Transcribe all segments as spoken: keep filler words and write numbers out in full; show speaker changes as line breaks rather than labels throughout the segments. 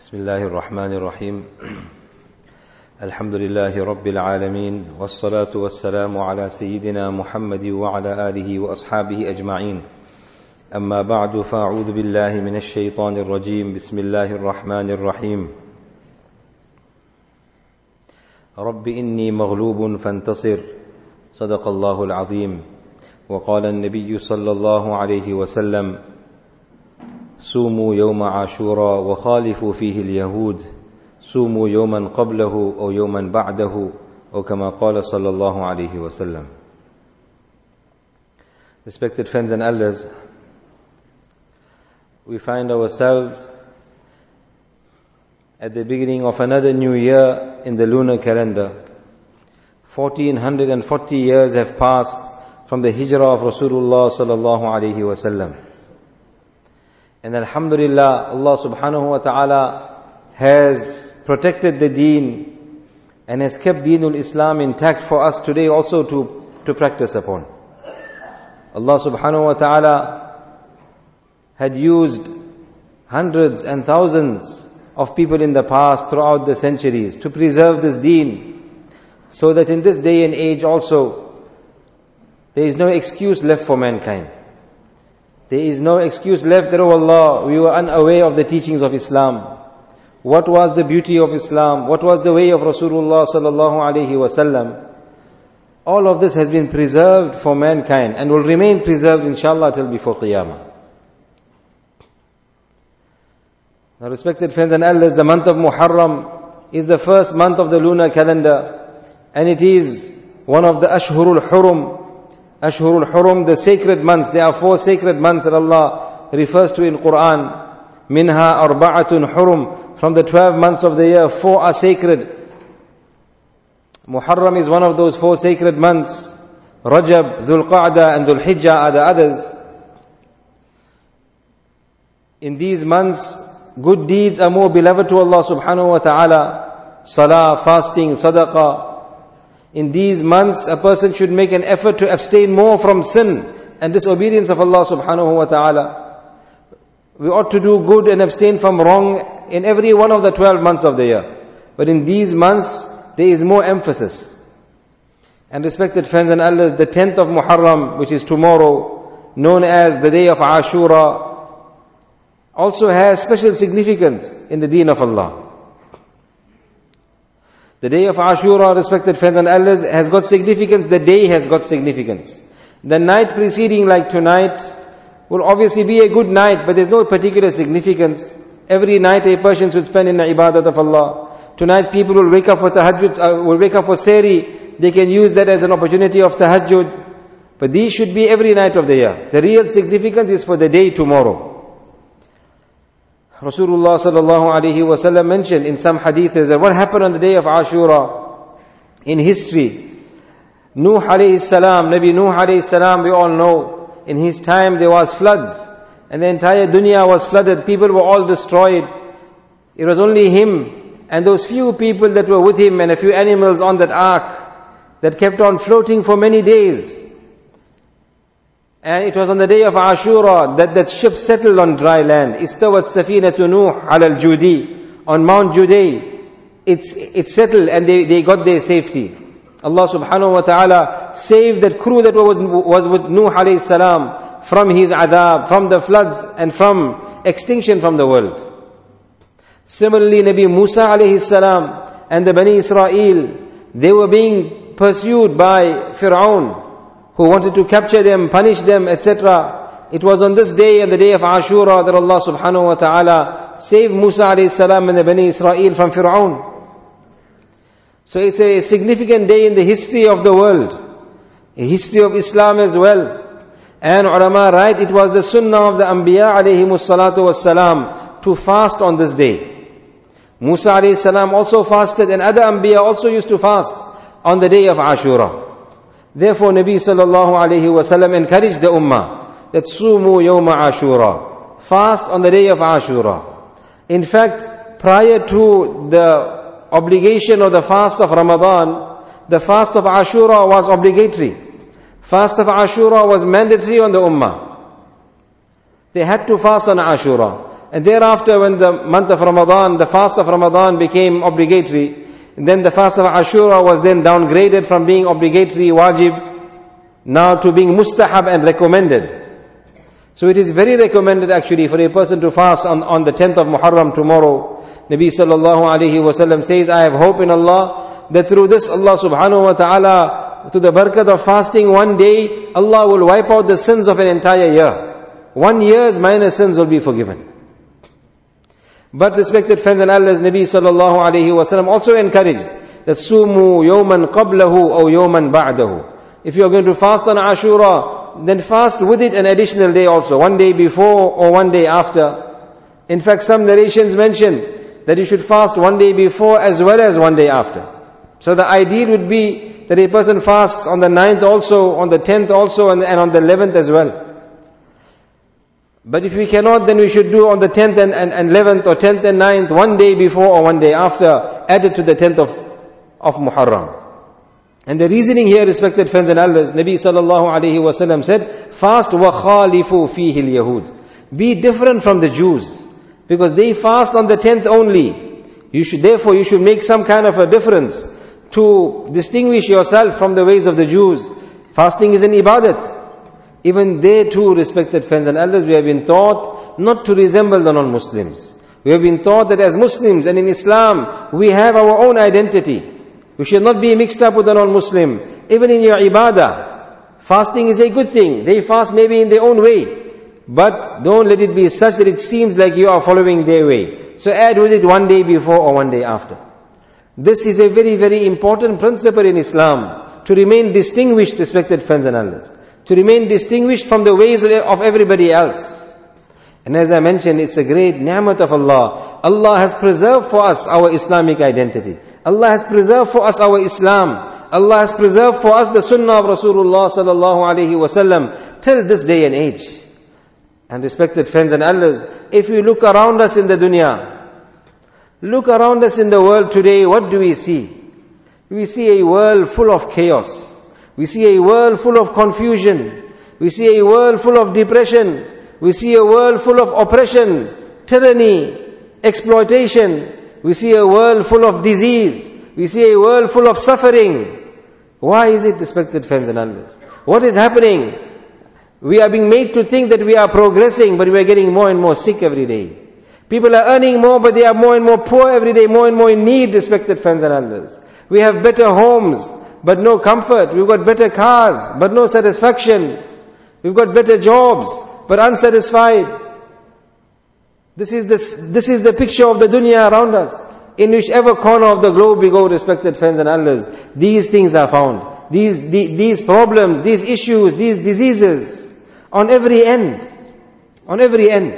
بسم الله الرحمن الرحيم الحمد لله رب العالمين والصلاة والسلام على سيدنا محمد وعلى آله وأصحابه أجمعين أما بعد فأعوذ بالله من الشيطان الرجيم بسم الله الرحمن الرحيم رب إني مغلوب فانتصر صدق الله العظيم وقال النبي صلى الله عليه وسلم صوموا يوم عاشوراء وخالفوا فيه اليهود صوموا يوما قبله أو يوما بعده أو كما قال صلى الله عليه وسلم. Respected friends and elders, we find ourselves at the beginning of another new year in the lunar calendar. fourteen forty years have passed from the hijrah of Rasulullah sallallahu alaihi wasallam. And alhamdulillah, Allah subhanahu wa ta'ala has protected the deen and has kept Deenul Islam intact for us today also to, to practice upon. Allah subhanahu wa ta'ala had used hundreds and thousands of people in the past throughout the centuries to preserve this deen, so that in this day and age also there is no excuse left for mankind. There is no excuse left that, oh Allah, we were unaware of the teachings of Islam. What was the beauty of Islam? What was the way of Rasulullah sallallahu alaihi wasallam? All of this has been preserved for mankind and will remain preserved inshallah till before Qiyamah. Now, respected friends and elders, the month of Muharram is the first month of the lunar calendar, and it is one of the Ashhurul Hurum. Ashhurul Hurum, the sacred months. There are four sacred months that Allah refers to in Quran. Minha arba'atun hurum. From the twelve months of the year, four are sacred. Muharram is one of those four sacred months. Rajab, Dhul Qa'dah and Dhul Hijjah are the others. In these months, good deeds are more beloved to Allah subhanahu wa ta'ala. Salah, fasting, sadaqah. In these months, a person should make an effort to abstain more from sin and disobedience of Allah subhanahu wa ta'ala. We ought to do good and abstain from wrong in every one of the twelve months of the year. But in these months, there is more emphasis. And respected friends and elders, the tenth of Muharram, which is tomorrow, known as the day of Ashura, also has special significance in the deen of Allah. The day of Ashura, respected friends and elders, has got significance. The day has got significance. The night preceding, like tonight, will obviously be a good night, but there's no particular significance. Every night a person should spend in the ibadat of Allah. Tonight people will wake up for tahajjud, uh, will wake up for sehri. They can use that as an opportunity of tahajjud. But these should be every night of the year. The real significance is for the day tomorrow. Rasulullah sallallahu alaihi wasallam mentioned in some hadiths that what happened on the day of Ashura in history. Nuh alayhi salam, Nabi Nuh alayhi salam, we all know, in his time there was floods and the entire dunya was flooded. People were all destroyed. It was only him and those few people that were with him and a few animals on that ark that kept on floating for many days. And it was on the day of Ashura that that ship settled on dry land. Istawat safinatu Nuh ala al-Judi, on Mount Judi. It's, it settled and they, they got their safety. Allah subhanahu wa ta'ala saved that crew that was, was with Nuh alayhi salam from his adab, from the floods and from extinction from the world. Similarly, Nabi Musa alayhi salam and the Bani Israel, they were being pursued by Fir'aun, who wanted to capture them, punish them, et cetera. It was on this day, on the day of Ashura, that Allah subhanahu wa ta'ala saved Musa alayhi salam and the Bani Israel from Fir'aun. So it's a significant day in the history of the world, a history of Islam as well. And ulama write, it was the sunnah of the Anbiya alayhimus salatu was salam to fast on this day. Musa alayhi salam also fasted and other Anbiya also used to fast on the day of Ashura. Therefore, Nabi sallallahu alayhi wasallam encouraged the ummah that sumu yawma Ashura, fast on the day of Ashura. In fact, prior to the obligation of the fast of Ramadan, the fast of Ashura was obligatory. Fast of Ashura was mandatory on the ummah. They had to fast on Ashura. And thereafter, when the month of Ramadan, the fast of Ramadan became obligatory, and then the fast of Ashura was then downgraded from being obligatory, wajib, now to being mustahab and recommended. So it is very recommended actually for a person to fast on, on the tenth of Muharram tomorrow. Nabi sallallahu alayhi wa sallam says, I have hope in Allah that through this Allah subhanahu wa ta'ala, to the barakat of fasting one day, Allah will wipe out the sins of an entire year. One year's minor sins will be forgiven. But respected friends and elders, Nabi sallallahu alayhi wa sallam also encouraged that sumu yawman qablahu aw yawman ba'dahu. If you are going to fast on Ashura, then fast with it an additional day also, one day before or one day after. In fact, some narrations mention that you should fast one day before as well as one day after. So the ideal would be that a person fasts on the ninth also, on the tenth also, and, and on the eleventh as well. But if we cannot, then we should do on the tenth and, and, and eleventh or tenth and ninth, one day before or one day after, added to the tenth of, of Muharram. And the reasoning here, respected friends and elders, Nabi sallallahu alayhi wa sallam said, fast وَخَالِفُوا فِيهِ الْيَهُودِ. Be different from the Jews, because they fast on the tenth only. You should, therefore, you should make some kind of a difference to distinguish yourself from the ways of the Jews. Fasting is an ibadat. Even they too, respected friends and elders, we have been taught not to resemble the non-Muslims. We have been taught that as Muslims and in Islam, we have our own identity. We should not be mixed up with the non-Muslim. Even in your ibadah, fasting is a good thing. They fast maybe in their own way. But don't let it be such that it seems like you are following their way. So add with it one day before or one day after. This is a very, very important principle in Islam. To remain distinguished, respected friends and elders. To remain distinguished from the ways of everybody else. And as I mentioned, it's a great ni'mat of Allah. Allah has preserved for us our Islamic identity. Allah has preserved for us our Islam. Allah has preserved for us the Sunnah of Rasulullah sallallahu alaihi wasallam till this day and age. And respected friends and elders, if we look around us in the dunya, look around us in the world today, what do we see? We see a world full of chaos. We see a world full of confusion. We see a world full of depression. We see a world full of oppression, tyranny, exploitation. We see a world full of disease. We see a world full of suffering. Why is it, respected friends and elders? What is happening? We are being made to think that we are progressing, but we are getting more and more sick every day. People are earning more, but they are more and more poor every day, more and more in need, respected friends and elders. We have better homes, but no comfort. We've got better cars, but no satisfaction. We've got better jobs, but unsatisfied. This is this, this is the picture of the dunya around us. In whichever corner of the globe we go, respected friends and elders, these things are found. These, the, these problems, these issues, these diseases, on every end. On every end.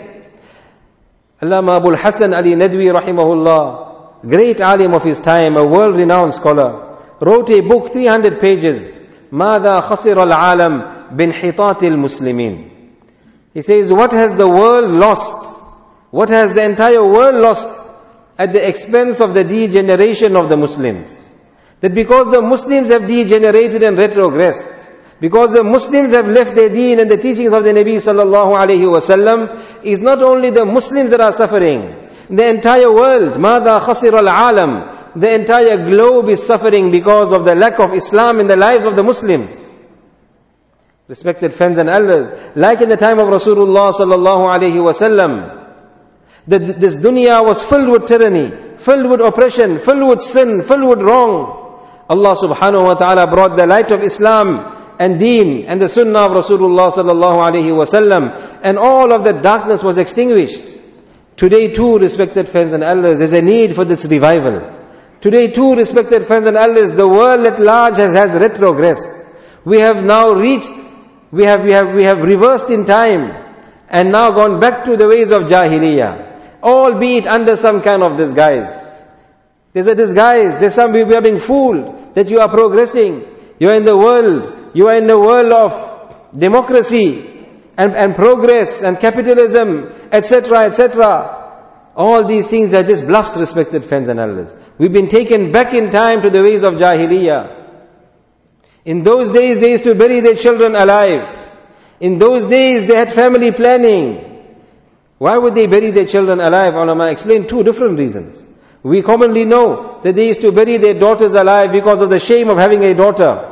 Allama Abul Hasan Ali Nadwi rahimahullah, great alim of his time, a world-renowned scholar, wrote a book, three hundred pages, ماذا خسر العالم بانحطاط المسلمين. He says, what has the world lost? What has the entire world lost at the expense of the degeneration of the Muslims? That because the Muslims have degenerated and retrogressed, because the Muslims have left their deen and the teachings of the Nabi sallallahu alayhi wa sallam, is not only the Muslims that are suffering, the entire world, ماذا خسر العالم, the entire globe is suffering because of the lack of Islam in the lives of the Muslims. Respected friends and elders, like in the time of Rasulullah sallallahu alayhi wa sallam, that this dunya was filled with tyranny, filled with oppression, filled with sin, filled with wrong. Allah subhanahu wa ta'ala brought the light of Islam and deen and the sunnah of Rasulullah sallallahu alayhi wa sallam, and all of that darkness was extinguished. Today too, respected friends and elders, there's a need for this revival. Today too, respected friends and elders, the world at large has, has retrogressed. We have now reached, we have, we have, we have reversed in time and now gone back to the ways of Jahiliyyah, albeit under some kind of disguise. There's a disguise, there's some, we are being fooled that you are progressing. You are in the world, you are in the world of democracy and, and progress and capitalism, et cetera, et cetera. All these things are just bluffs, respected friends and elders. We've been taken back in time to the ways of Jahiliyyah. In those days, they used to bury their children alive. In those days, they had family planning. Why would they bury their children alive? Ulama explained two different reasons. We commonly know that they used to bury their daughters alive because of the shame of having a daughter.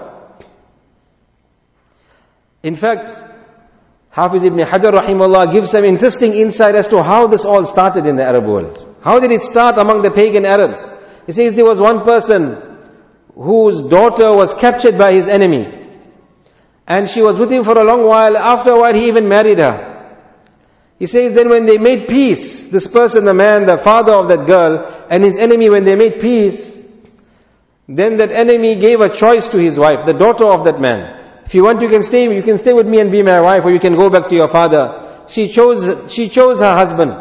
In fact, Hafiz ibn Hajar rahimahullah gives some interesting insight as to how this all started in the Arab world. How did it start among the pagan Arabs? He says there was one person whose daughter was captured by his enemy. And she was with him for a long while. After a while he even married her. He says then when they made peace, this person, the man, the father of that girl, and his enemy, when they made peace, then that enemy gave a choice to his wife, the daughter of that man. If you want, you can stay, you can stay with me and be my wife, or you can go back to your father. She chose, she chose her husband.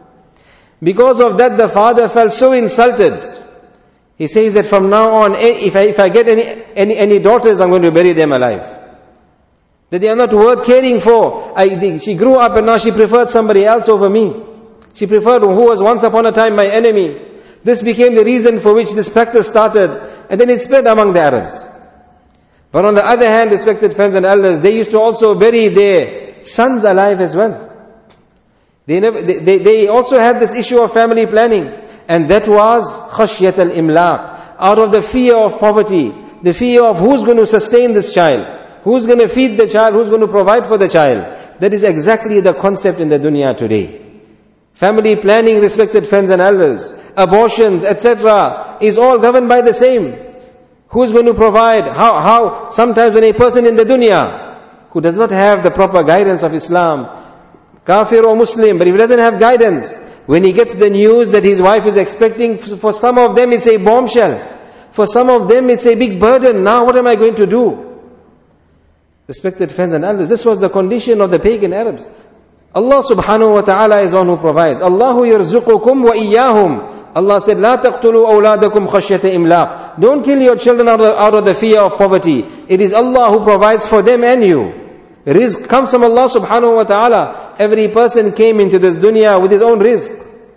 Because of that, the father felt so insulted. He says that from now on, if I, if I get any, any, any daughters, I'm going to bury them alive. That they are not worth caring for. I, she grew up and now she preferred somebody else over me. She preferred who was once upon a time my enemy. This became the reason for which this practice started. And then it spread among the Arabs. But on the other hand, respected friends and elders, they used to also bury their sons alive as well. They, never, they, they, they also had this issue of family planning. And that was khashyat al-imlaq. Out of the fear of poverty. The fear of who's going to sustain this child. Who's going to feed the child? Who's going to provide for the child? That is exactly the concept in the dunya today. Family planning, respected friends and elders, abortions, et cetera, is all governed by the same. Who's going to provide? How, how, sometimes when a person in the dunya, who does not have the proper guidance of Islam, kafir or Muslim, but if he doesn't have guidance, when he gets the news that his wife is expecting, for some of them it's a bombshell. For some of them it's a big burden. Now what am I going to do? Respected friends and elders, this was the condition of the pagan Arabs. Allah subhanahu wa ta'ala is one who provides. Allahu yarzuqukum wa iyyahum. Allah said, La taqtulu awladakum khashyata imlaq. Don't kill your children out of, out of the fear of poverty. It is Allah who provides for them and you. Rizq comes from Allah subhanahu wa ta'ala. Every person came into this dunya with his own rizq.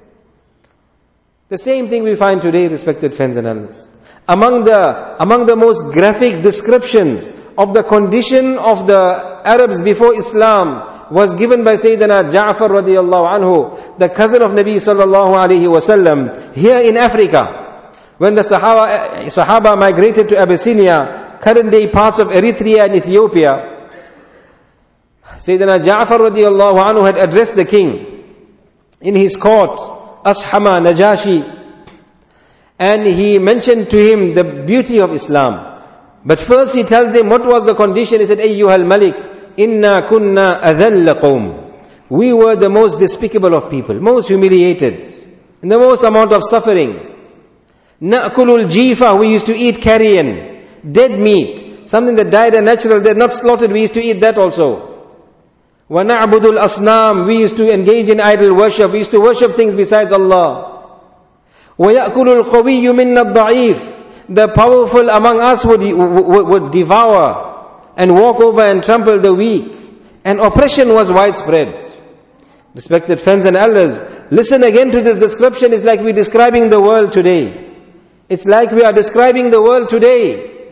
The same thing we find today, respected friends and elders. Among the, among the most graphic descriptions of the condition of the Arabs before Islam was given by Sayyidina Ja'far radiyallahu anhu, the cousin of Nabi sallallahu alayhi wasallam, here in Africa. When the Sahaba, Sahaba migrated to Abyssinia, current day parts of Eritrea and Ethiopia, Sayyidina Ja'far radiyallahu anhu had addressed the king in his court, Ashama Najashi, and he mentioned to him the beauty of Islam. But first he tells him what was the condition. He said, Ayyuhal Malik, inna kunna adhalla qawm. We were the most despicable of people, most humiliated, and the most amount of suffering. Na'kulul jifa, we used to eat carrion, dead meat, something that died a natural death, not slaughtered, we used to eat that also. Wa na'budul asnam, we used to engage in idol worship, we used to worship things besides Allah. Wa ya'kulul qawiyyu minna ad-da'if. The powerful among us would, would, would devour and walk over and trample the weak. And oppression was widespread. Respected friends and elders, listen again to this description. It's like we're describing the world today. It's like we are describing the world today.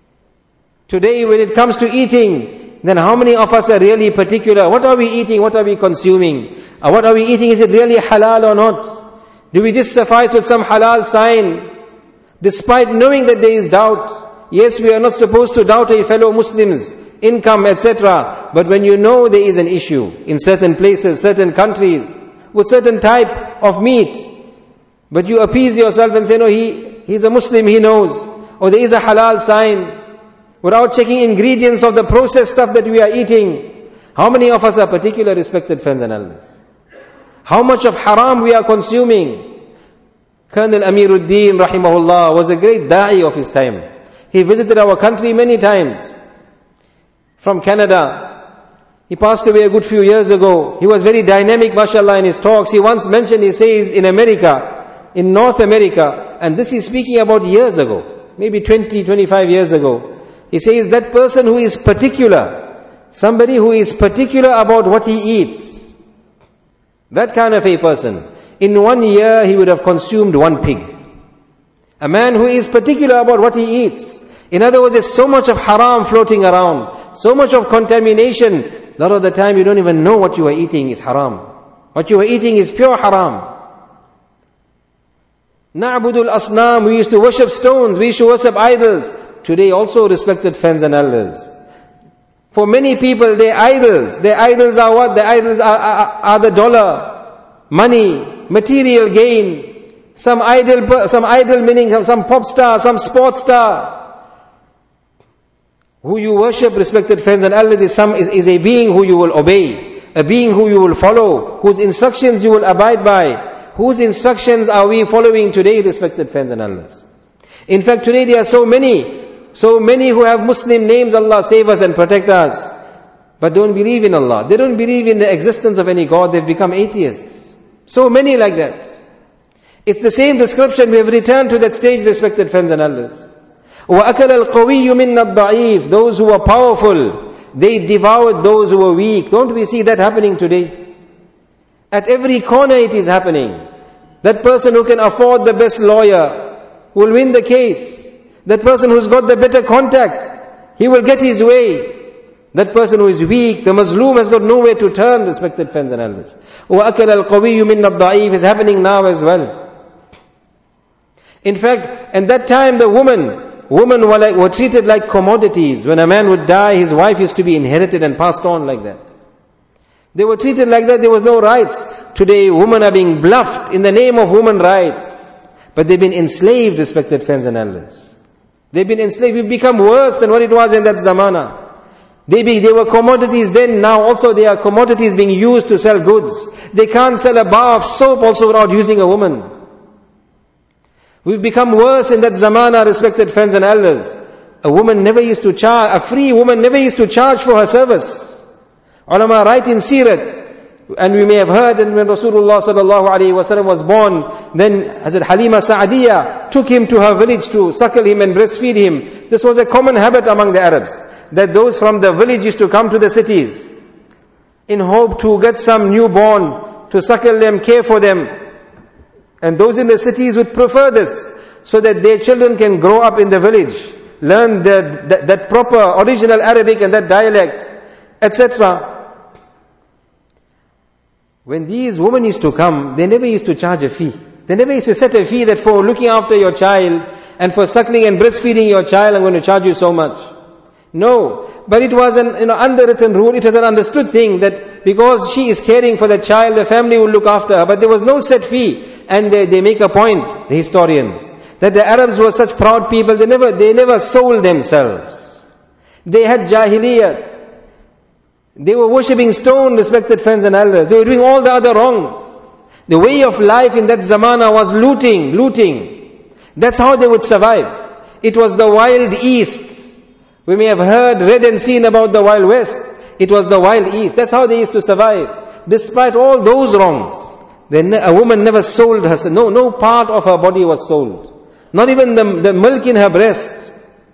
Today when it comes to eating, then how many of us are really particular? What are we eating? What are we consuming? Uh, what are we eating? Is it really halal or not? Do we just suffice with some halal sign? Despite knowing that there is doubt. Yes, we are not supposed to doubt a fellow Muslim's income, et cetera. But when you know there is an issue in certain places, certain countries, with certain type of meat, but you appease yourself and say, no, he, he's a Muslim, he knows. Or there is a halal sign, without checking ingredients of the processed stuff that we are eating. How many of us are particular, respected friends and elders? How much of haram we are consuming? Colonel Amiruddin rahimahullah was a great da'i of his time. He visited our country many times. From Canada. He passed away a good few years ago. He was very dynamic, mashallah, in his talks. He once mentioned, he says, in America, in North America, and this is speaking about years ago, maybe twenty, twenty-five years ago. He says that person who is particular, somebody who is particular about what he eats, that kind of a person, in one year, he would have consumed one pig. A man who is particular about what he eats. In other words, there's so much of haram floating around, so much of contamination. A lot of the time, you don't even know what you are eating is haram. What you were eating is pure haram. Na'budul asnam, we used to worship stones, we used to worship idols. Today also, respected friends and elders, for many people, their idols, their idols are what? Their idols are, are, are the dollar, money, material gain, some idol, some idol meaning some pop star, some sports star. Who you worship, respected friends and elders, is some is, is a being who you will obey, a being who you will follow, whose instructions you will abide by. Whose instructions are we following today, respected friends and elders? In fact, today there are so many, so many who have Muslim names, Allah save us and protect us, but don't believe in Allah. They don't believe in the existence of any God. They've become atheists. So many like that. It's the same description. We have returned to that stage, respected friends and elders. وَأَكَلَ الْقَوِيُّ مِنَّا الضَّعِيفِ. Those who are powerful, they devoured those who were weak. Don't we see that happening today? At every corner it is happening. That person who can afford the best lawyer will win the case. That person who's got the better contact, he will get his way. That person who is weak, the Mazloom, has got nowhere to turn, respected friends and elders. وَأَكَلَ الْقَوِيُّ مِنَّا الضَّعِيفِ is happening now as well. In fact, at that time the woman, women were, like, were treated like commodities. When a man would die, his wife used to be inherited and passed on like that. They were treated like that, there was no rights. Today, women are being bluffed in the name of women rights. But they've been enslaved, respected friends and elders. They've been enslaved. We've become worse than what it was in that zamana. They, be, they were commodities then, now also they are commodities being used to sell goods. They can't sell a bar of soap also without using a woman. We've become worse in that zamana, respected friends and elders. A woman never used to charge, a free woman never used to charge for her service. Ulama write in Sirat, and we may have heard that when Rasulullah sallallahu alaihi wasallam was born, then Hazrat Halima Sa'adiyah took him to her village to suckle him and breastfeed him. This was a common habit among the Arabs, that those from the village used to come to the cities in hope to get some newborn, to suckle them, care for them. And those in the cities would prefer this, so that their children can grow up in the village, learn the, that, that proper original Arabic and that dialect, et cetera. When these women used to come, they never used to charge a fee. They never used to set a fee that for looking after your child and for suckling and breastfeeding your child, I'm going to charge you so much. No. But it was an you know, underwritten rule, it was an understood thing that because she is caring for the child, the family will look after her. But there was no set fee. And they, they make a point, the historians, that the Arabs were such proud people, they never, they never sold themselves. They had jahiliyyah. They were worshipping stone, respected friends and elders. They were doing all the other wrongs. The way of life in that zamana was looting, looting. That's how they would survive. It was the wild east. We may have heard, read and seen about the wild west. It was the wild east. That's how they used to survive. Despite all those wrongs, ne- a woman never sold herself. No, no part of her body was sold. Not even the, the milk in her breast.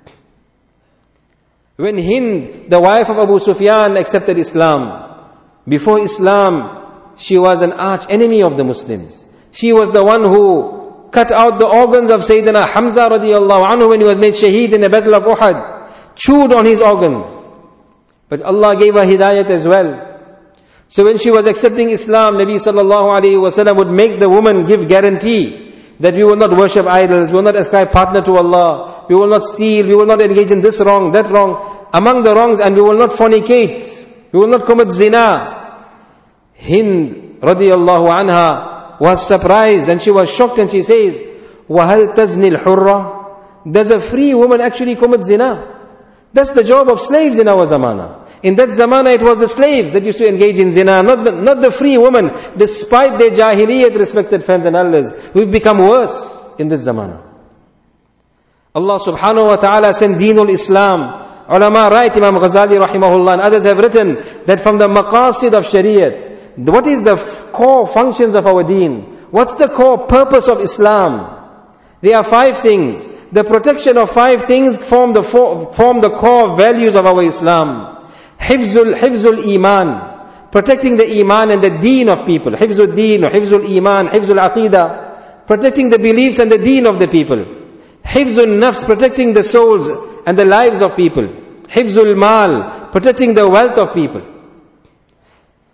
When Hind, the wife of Abu Sufyan, accepted Islam, before Islam, she was an arch enemy of the Muslims. She was the one who cut out the organs of Sayyidina Hamza radiallahu anhu when he was made shaheed in the battle of Uhud, chewed on his organs. But Allah gave her hidayat as well. So when she was accepting Islam, Nabi sallallahu alayhi wa sallam would make the woman give guarantee that we will not worship idols, we will not ascribe partner to Allah, we will not steal, we will not engage in this wrong, that wrong, among the wrongs, and we will not fornicate, we will not commit zina. Hind radiyallahu anha was surprised and she was shocked and she says, وَهَلْ تَزْنِ الْحُرَّةِ? Does a free woman actually commit zina? That's the job of slaves in our zamana. In that zamana it was the slaves that used to engage in zina, not the, not the free woman. Despite their jahiliyyat, respected friends and elders, we've become worse in this zamana. Allah subhanahu wa ta'ala sent Deenul Islam. Ulama write, Imam Ghazali rahimahullah and others have written that from the maqasid of Shariat, what is the core functions of our deen? What's the core purpose of Islam? There are five things. The protection of five things form the, form the core values of our Islam. Hifzul, Hifzul Iman, protecting the Iman and the deen of people. Hifzul Deen, or Hifzul Iman, Hifzul Aqidah, protecting the beliefs and the deen of the people. Hifzul Nafs, protecting the souls and the lives of people. Hifzul Mal, protecting the wealth of people.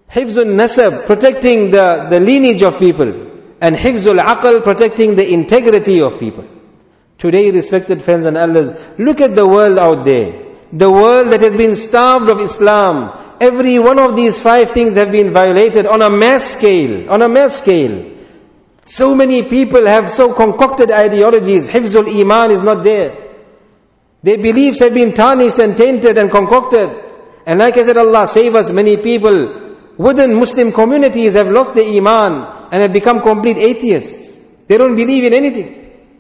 Hifzul nasab, protecting the, the lineage of people. And hifzul aql, protecting the integrity of people. Today, respected friends and elders, look at the world out there. The world that has been starved of Islam. Every one of these five things have been violated on a mass scale. On a mass scale. So many people have so concocted ideologies. Hifzul iman is not there. Their beliefs have been tarnished and tainted and concocted. And like I said, Allah save us, many people within Muslim communities have lost their iman and have become complete atheists. They don't believe in anything.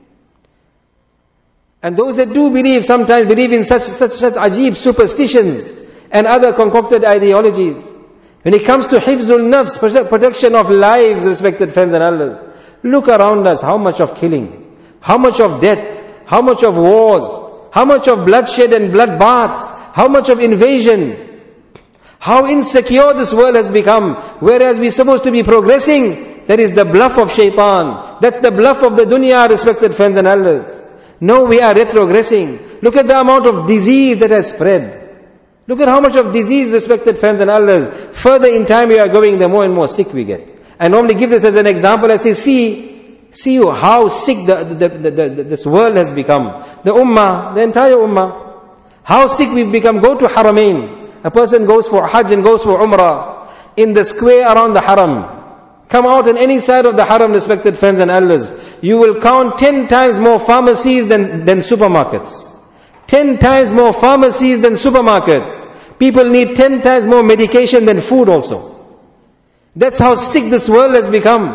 And those that do believe sometimes believe in such such such ajib superstitions and other concocted ideologies. When it comes to hifzul nafs, protection of lives, respected friends and elders, look around us, how much of killing, how much of death, how much of wars, how much of bloodshed and bloodbaths, how much of invasion. How insecure this world has become, whereas we're supposed to be progressing. That is the bluff of shaitan. That's the bluff of the dunya, respected friends and elders. No, we are retrogressing. Look at the amount of disease that has spread. Look at how much of disease, respected friends and elders. Further in time we are going, the more and more sick we get. I normally give this as an example. I say, see, see how sick the, the, the, the, the, this world has become. The ummah, the entire ummah. How sick we've become. Go to Haramain. A person goes for Hajj and goes for Umrah. In the square around the Haram. Come out on any side of the Haram, respected friends and elders. You will count ten times more pharmacies than, than supermarkets. Ten times more pharmacies than supermarkets. People need ten times more medication than food also. That's how sick this world has become.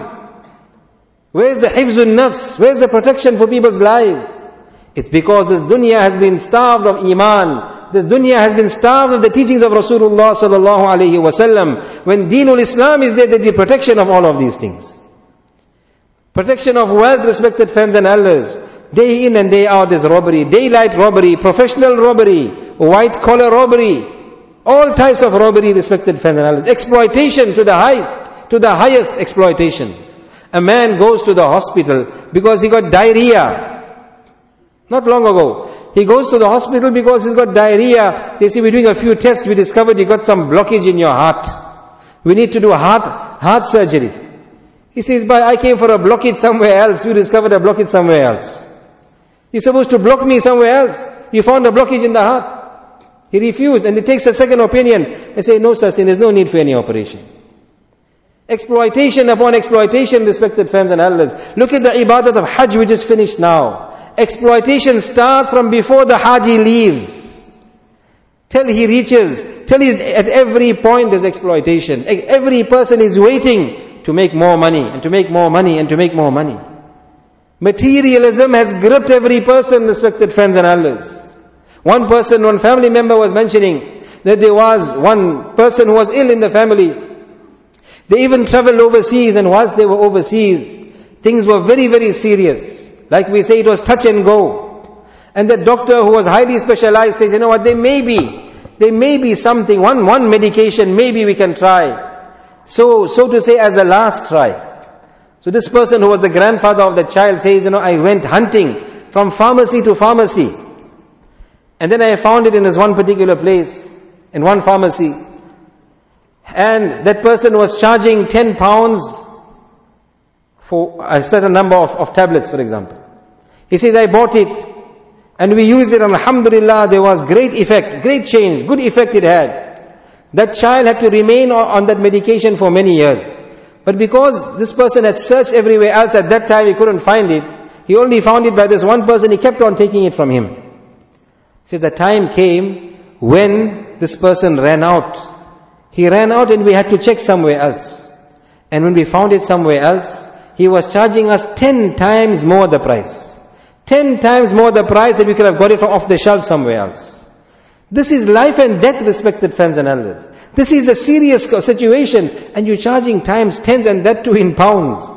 Where's the hifzun nafs? Where's the protection for people's lives? It's because this dunya has been starved of iman. This dunya has been starved of the teachings of Rasulullah sallallahu alaihi wasallam. When Deenul Islam is there, there will be protection of all of these things. Protection of wealth, respected friends and elders. Day in and day out is robbery, daylight robbery, professional robbery, white collar robbery, all types of robbery, respected friends and elders. Exploitation to the high, to the highest exploitation. A man goes to the hospital because he got diarrhea. Not long ago. He goes to the hospital because he's got diarrhea. They say, we're doing a few tests, we discovered you got some blockage in your heart. We need to do a heart, heart surgery. He says, but I came for a blockage somewhere else, we discovered a blockage somewhere else. You're supposed to block me somewhere else. You found a blockage in the heart. He refused, and he takes a second opinion. They say, no such thing, there's no need for any operation. Exploitation upon exploitation, respected friends and elders. Look at the ibadat of Hajj which is finished now. Exploitation starts from before the Haji leaves, till he reaches, till he's at every point there's exploitation. Every person is waiting to make more money, and to make more money, and to make more money. Materialism has gripped every person, respected friends and elders. One person, one family member was mentioning that there was one person who was ill in the family. They even traveled overseas, and whilst they were overseas, things were very, very serious. Like we say, it was touch and go. And the doctor who was highly specialized says, you know what, there may be, there may be something, one, one medication, maybe we can try. So, so to say, as a last try. So this person who was the grandfather of the child says, you know, I went hunting from pharmacy to pharmacy. And then I found it in this one particular place, in one pharmacy. And that person was charging ten pounds for a certain number of, of tablets, for example. He says, I bought it, and we used it, and alhamdulillah, there was great effect, great change, good effect it had. That child had to remain on, on that medication for many years. But because this person had searched everywhere else, at that time he couldn't find it, he only found it by this one person, he kept on taking it from him. So the time came when this person ran out. He ran out and we had to check somewhere else. And when we found it somewhere else, he was charging us ten times more the price. Ten times more the price that we could have got it from off the shelf somewhere else. This is life and death, respected friends and elders. This is a serious situation, and you're charging times tens, and that too in pounds.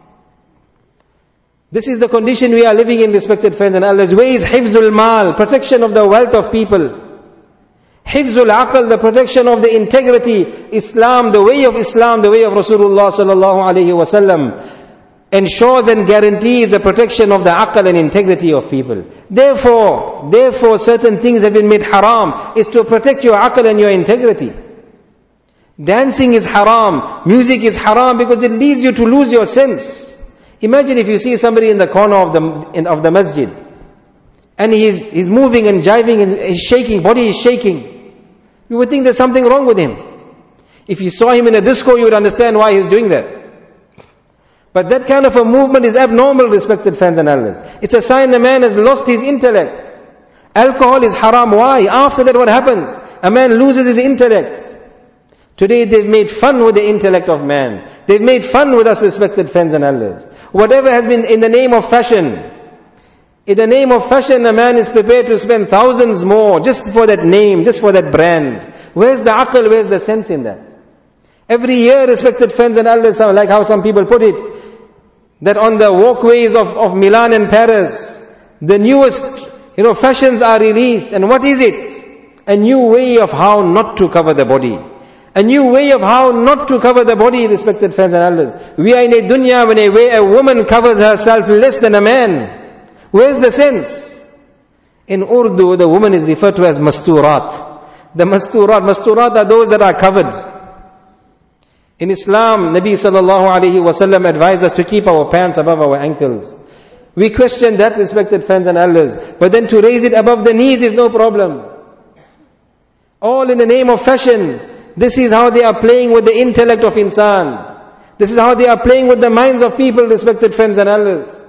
This is the condition we are living in, respected friends and elders. Where is hifzul mal, protection of the wealth of people? Hifzul aql, the protection of the integrity, Islam, the way of Islam, the way of Rasulullah sallallahu alaihi wasallam, ensures and guarantees the protection of the aql and integrity of people. Therefore, therefore certain things have been made haram, is to protect your aql and your integrity. Dancing is haram. Music is haram because it leads you to lose your sense. Imagine if you see somebody in the corner of the in, of the masjid, and he's he's moving and jiving and he's shaking, body is shaking. You would think there's something wrong with him. If you saw him in a disco, you would understand why he's doing that. But that kind of a movement is abnormal, respected friends and elders. It's a sign a man has lost his intellect. Alcohol is haram. Why? After that what happens? A man loses his intellect. Today they've made fun with the intellect of man. They've made fun with us, respected friends and elders. Whatever has been in the name of fashion. In the name of fashion, a man is prepared to spend thousands more just for that name, just for that brand. Where's the aql, where's the sense in that? Every year, respected friends and elders, like how some people put it, that on the walkways of, of Milan and Paris, the newest, you know, fashions are released. And what is it? A new way of how not to cover the body. A new way of how not to cover the body, respected friends and elders. We are in a dunya when a way a woman covers herself less than a man. Where's the sense? In Urdu, the woman is referred to as masturat. The masturat, masturat are those that are covered. In Islam, Nabi sallallahu alayhi wasallam advised us to keep our pants above our ankles. We question that, respected friends and elders. But then to raise it above the knees is no problem. All in the name of fashion. This is how they are playing with the intellect of insan. This is how they are playing with the minds of people, respected friends and elders.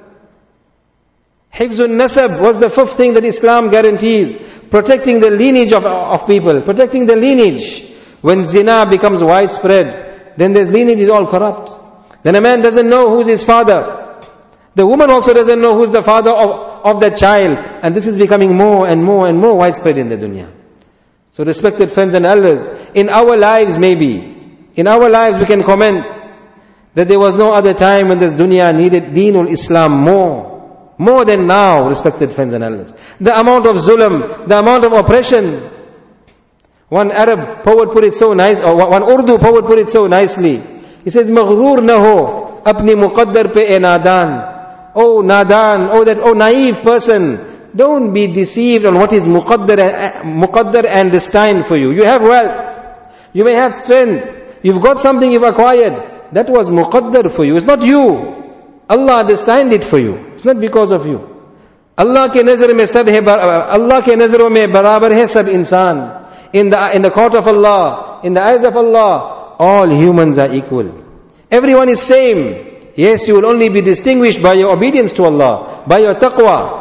Hifzun nasab was the fifth thing that Islam guarantees. Protecting the lineage of, of people. Protecting the lineage. When zina becomes widespread, then this lineage is all corrupt. Then a man doesn't know who's his father. The woman also doesn't know who's the father of, of that child. And this is becoming more and more and more widespread in the dunya. So respected friends and elders, in our lives maybe, in our lives we can comment that there was no other time when this dunya needed Deenul Islam more. More than now, respected friends and elders. The amount of zulm, the amount of oppression. One Arab poet put it so nice, or one Urdu poet put it so nicely. He says, "Maghroor na ho, apni muqaddar pe e nadan." Oh nadan, oh that, oh naive person. Don't be deceived on what is muqaddar, muqaddar and destined for you. You have wealth. You may have strength. You've got something you've acquired. That was muqaddar for you. It's not you. Allah destined it for you. It's not because of you. Allah ke nazar mein sab hai, Allah ke nazaron mein barabar hai sab insan. In the, in the court of Allah, in the eyes of Allah, all humans are equal. Everyone is same. Yes, you will only be distinguished by your obedience to Allah, by your taqwa.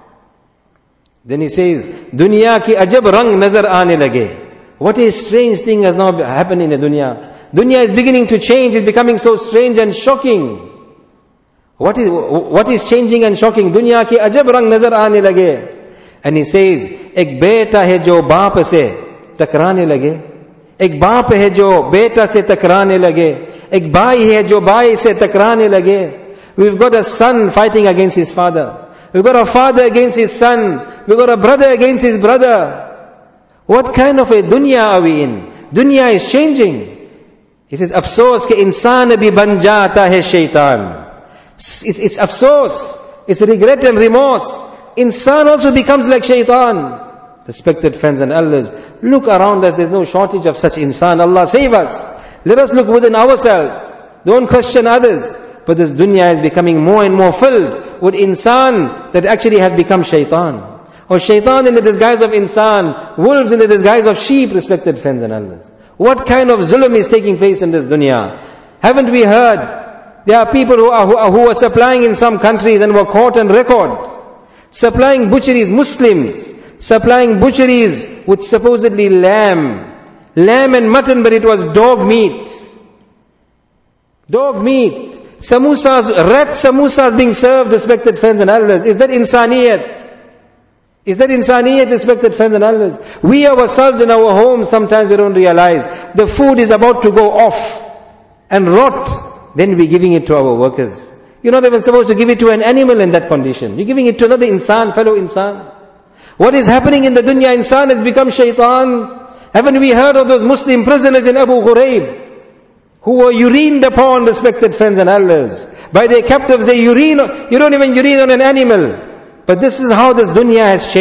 Then he says, Dunya ki ajab rang nazar aane lage. What a strange thing has now happened in the dunya. Dunya is beginning to change, it's becoming so strange and shocking. What is, what is changing and shocking? Dunya ki ajab rang nazar aane lage. And he says, ek beta hai jo baap se takrane lage. Ek baap hai jo beta se takrane lage. Ek bhai hai jo bhai se takrane lage. We've got a son fighting against his father. We've got a father against his son. We've got a brother against his brother. What kind of a dunya are we in? Dunya is changing. He says, afsos ke insaan bhi ban jata hai shaitan. It's, it's afsos. It's regret and remorse. Insan also becomes like shaitan. Respected friends and elders, look around us. There's no shortage of such insan. Allah save us. Let us look within ourselves. Don't question others. But this dunya is becoming more and more filled with insan that actually have become shaitan. Or shaitan in the disguise of insan, wolves in the disguise of sheep, respected friends and elders. What kind of zulm is taking place in this dunya? Haven't we heard? There are people who are, who are, who are supplying in some countries and were caught on record. Supplying butcheries, Muslims, supplying butcheries with supposedly lamb. Lamb and mutton, but it was dog meat. Dog meat. Samosas, rat samosas being served, respected friends and elders. Is that insaniyat? Is that insaniyat, respected friends and elders? We ourselves in our homes, sometimes we don't realize. The food is about to go off and rot. Then we're giving it to our workers. You're not even supposed to give it to an animal in that condition. You're giving it to another insan, fellow insan. What is happening in the dunya? Insan has become shaitan. Haven't we heard of those Muslim prisoners in Abu Ghuraib who were urined upon, respected friends and elders? By their captives, they urine. You don't even urine on an animal. But this is how this dunya has changed.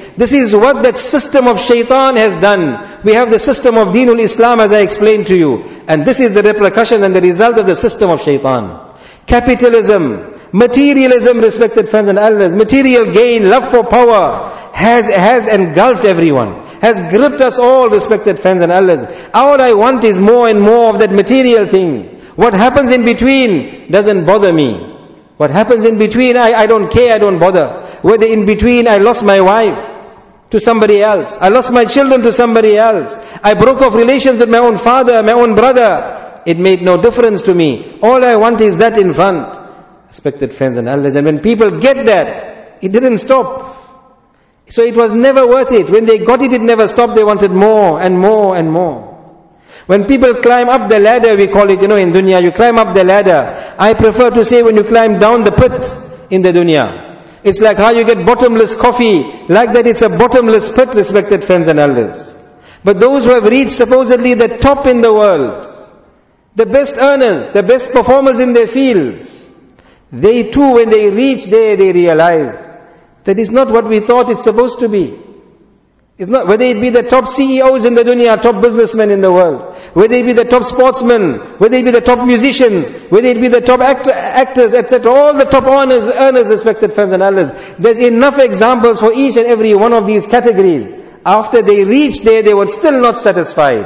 This is what that system of shaitan has done. We have the system of Deenul Islam, as I explained to you. And this is the repercussion and the result of the system of shaitan. Capitalism, materialism, respected friends and elders, material gain, love for power, has, has engulfed everyone, has gripped us all, respected friends and elders. All I want is more and more of that material thing. What happens in between doesn't bother me. What happens in between, I, I don't care, I don't bother. Whether in between I lost my wife to somebody else, I lost my children to somebody else, I broke off relations with my own father, my own brother, it made no difference to me. All I want is that in front. Respected friends and elders, and when people get that, it didn't stop. So it was never worth it. When they got it, it never stopped. They wanted more and more and more. When people climb up the ladder, we call it, you know, in dunya, you climb up the ladder. I prefer to say when you climb down the pit in the dunya. It's like how you get bottomless coffee. Like that, it's a bottomless pit, respected friends and elders. But those who have reached supposedly the top in the world, the best earners, the best performers in their fields, they too, when they reach there, they realize that it's not what we thought it's supposed to be. It's not, whether it be the top C E Os in the dunya, top businessmen in the world, whether it be the top sportsmen, whether it be the top musicians, whether it be the top actor, actors, et cetera, all the top earners, earners, respected friends and elders. There's enough examples for each and every one of these categories. After they reach there, they were still not satisfied.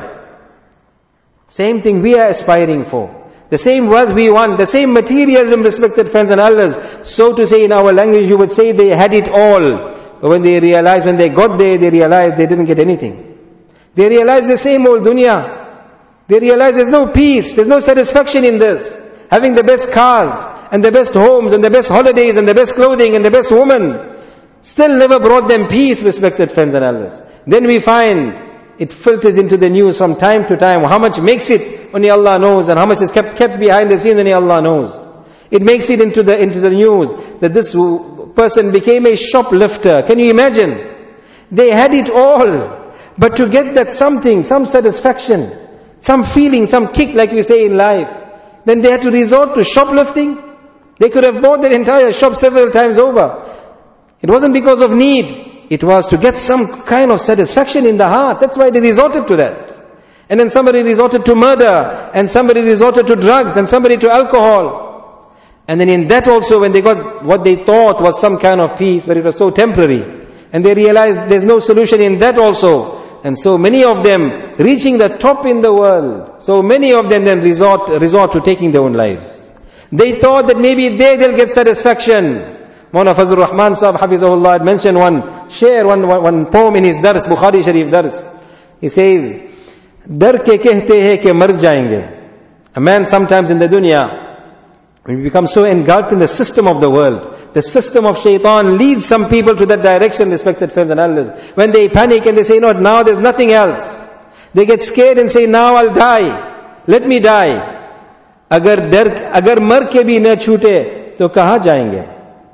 Same thing we are aspiring for. The same wealth we want, the same materialism, respected friends and elders. So to say in our language, you would say they had it all. But when they realized, when they got there, they realized they didn't get anything. They realized the same old dunya. They realized there's no peace, there's no satisfaction in this. Having the best cars, and the best homes, and the best holidays, and the best clothing, and the best woman, still never brought them peace, respected friends and elders. Then we find it filters into the news from time to time. How much makes it, only Allah knows, and how much is kept, kept behind the scenes, only Allah knows. It makes it into the, into the news that this person became a shoplifter. Can you imagine? They had it all. But to get that something, some satisfaction, some feeling, some kick like we say in life, then they had to resort to shoplifting. They could have bought their entire shop several times over. It wasn't because of need. It was to get some kind of satisfaction in the heart. That's why they resorted to that. And then somebody resorted to murder, and somebody resorted to drugs, and somebody to alcohol. And then in that also, when they got what they thought was some kind of peace, but it was so temporary, and they realized there's no solution in that also. And so many of them reaching the top in the world, so many of them then resort, resort to taking their own lives. They thought that maybe there they'll get satisfaction. Mawlana Fazlur Rahman Sahib Hafizahullah had mentioned one, share one, one, one poem in his dars, Bukhari Sharif dars. He says, Dar ke kehte hai ke mar jayenge. A man sometimes in the dunya, when we become so engulfed in the system of the world, the system of shaitan leads some people to that direction, respected friends and elders. When they panic and they say, no, now there's nothing else. They get scared and say, now I'll die. Let me die. Agar dar, agar mar ke bhi na chute, to kahan jayenge?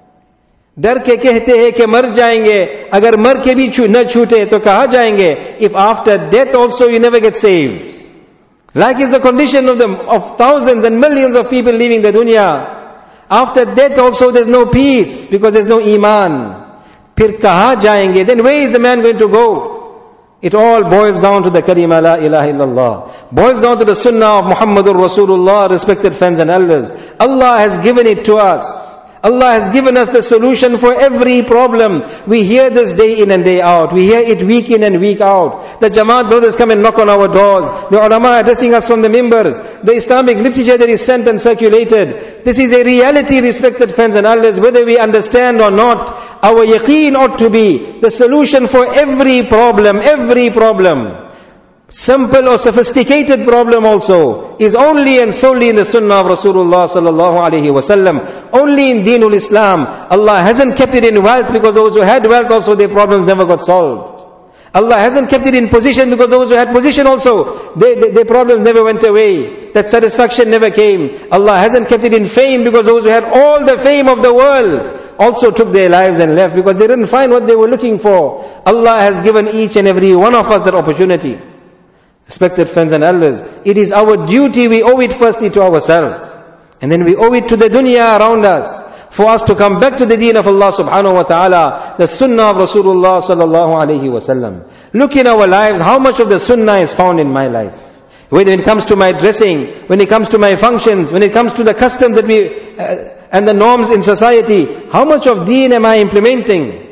Dar ke kehte hai ke mar jayenge. Agar mar ke bhi na chute, to kahan jayenge? If after death also you never get saved. Like is the condition of them, of thousands and millions of people leaving the dunya. After death also there's no peace, because there's no iman. Phir kahan jayenge? Then where is the man going to go? It all boils down to the kalima la ilaha illallah. Boils down to the sunnah of Muhammadur Rasulullah, respected friends and elders. Allah has given it to us. Allah has given us the solution for every problem. We hear this day in and day out. We hear it week in and week out. The Jamaat brothers come and knock on our doors. The ulama addressing us from the mimbars. The Islamic literature that is sent and circulated. This is a reality, respected friends and elders, whether we understand or not. Our yaqeen ought to be the solution for every problem, every problem. Simple or sophisticated problem also is only and solely in the sunnah of Rasulullah sallallahu alaihi wasallam. Only in Deenul Islam. Allah hasn't kept it in wealth, because those who had wealth also their problems never got solved. Allah hasn't kept it in position, because those who had position also, they, they, their problems never went away. That satisfaction never came. Allah hasn't kept it in fame, because those who had all the fame of the world also took their lives and left, because they didn't find what they were looking for. Allah has given each and every one of us that opportunity. Respected friends and elders, it is our duty, we owe it firstly to ourselves. And then we owe it to the dunya around us. for us to come back to the deen of Allah subhanahu wa ta'ala, the sunnah of Rasulullah sallallahu alayhi wa sallam. Look in our lives, how much of the sunnah is found in my life. Whether it comes to my dressing, when it comes to my functions, when it comes to the customs that we, uh, and the norms in society, how much of deen am I implementing?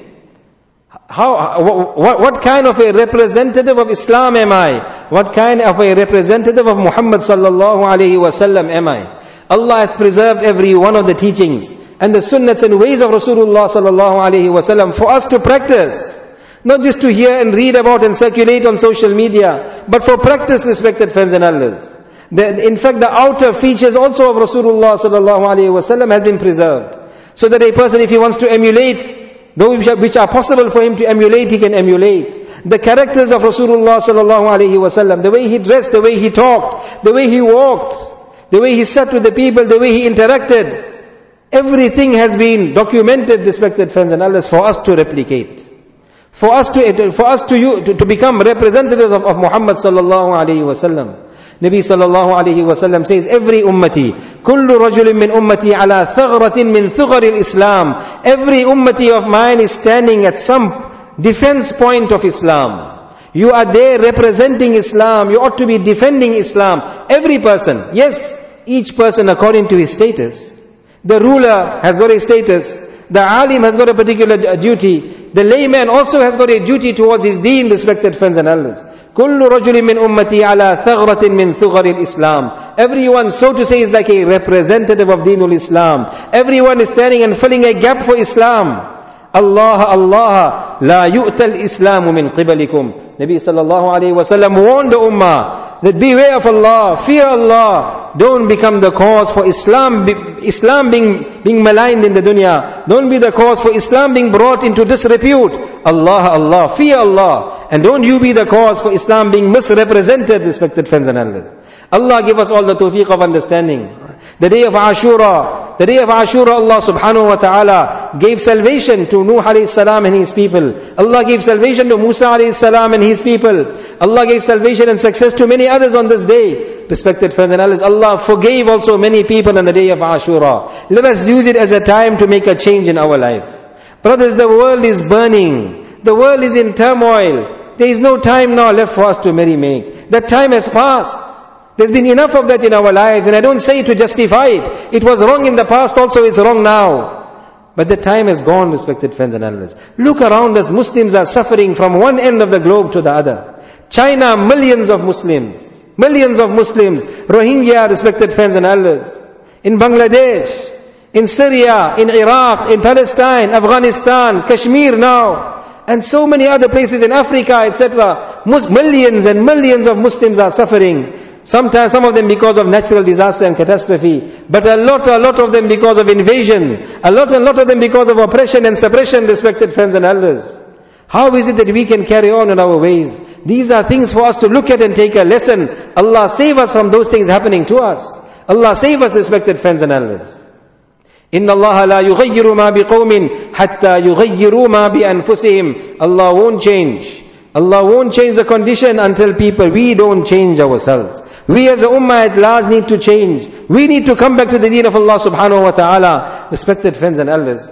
How, what, what kind of a representative of Islam am I? What kind of a representative of Muhammad sallallahu alayhi wa sallam am I? Allah has preserved every one of the teachings and the sunnats and ways of Rasulullah sallallahu alayhi wa sallam for us to practice. Not just to hear and read about and circulate on social media, but for practice, respected friends and elders. The, in fact, the outer features also of Rasulullah sallallahu alayhi wa sallam has been preserved. So that a person, if he wants to emulate, those which are possible for him to emulate, he can emulate. The characters of Rasulullah sallallahu alayhi wa sallam, the way he dressed, the way he talked, the way he walked, the way he sat with the people, the way he interacted. Everything has been documented, respected friends and elders, for us to replicate. For us to, for us to, to, to become representatives of, of Muhammad sallallahu alayhi wa sallam. Nabi sallallahu alayhi wa sallam says, every ummati, kullu rajulin min ummati ala thaghratin min thugharil Islam. Every ummati of mine is standing at some defense point of Islam. You are there representing Islam. You ought to be defending Islam. Every person. Yes, each person according to his status. The ruler has got a status. The alim has got a particular duty. The layman also has got a duty towards his deen, respected friends and elders. Kullu rajulin min ummati ala thaghratin min thugharil Islam. Everyone, so to say, is like a representative of Deenul Islam. Everyone is standing and filling a gap for Islam. Allah, Allah, la yu'tal Islamu min qibalikum. Nabi sallallahu alayhi wa sallam warned the ummah that beware of Allah, fear Allah. Don't become the cause for Islam, Islam being, being maligned in the dunya. Don't be the cause for Islam being brought into disrepute. Allah, Allah, fear Allah. And don't you be the cause for Islam being misrepresented, respected friends and elders. Allah give us all the tawfiq of understanding. The day of Ashura, the day of Ashura, Allah subhanahu wa ta'ala gave salvation to Nuh alayhi salam and his people. Allah gave salvation to Musa alayhi salam and his people. Allah gave salvation and success to many others on this day. Respected friends and elders, Allah forgave also many people on the day of Ashura. Let us use it as a time to make a change in our life. Brothers, the world is burning. The world is in turmoil. There is no time now left for us to merry-make. That time has passed. There's been enough of that in our lives, and I don't say it to justify it. It was wrong in the past, also it's wrong now. But the time has gone, respected friends and elders. Look around us, Muslims are suffering from one end of the globe to the other. China, millions of Muslims. Millions of Muslims. Rohingya, respected friends and elders. In Bangladesh, in Syria, in Iraq, in Palestine, Afghanistan, Kashmir now, and so many other places in Africa, et cetera. Millions and millions of Muslims are suffering. Sometimes, some of them because of natural disaster and catastrophe, but a lot, a lot of them because of invasion, a lot, a lot of them because of oppression and suppression, respected friends and elders. How is it that we can carry on in our ways? These are things for us to look at and take a lesson. Allah save us from those things happening to us. Allah save us, respected friends and elders. Inna Allah la yughayyiru ma biqawmin hatta yughayyiru ma bi anfusihim. Allah won't change. Allah won't change the condition until people, we don't change ourselves. We as a ummah at large need to change. We need to come back to the deen of Allah subhanahu wa ta'ala. Respected friends and elders.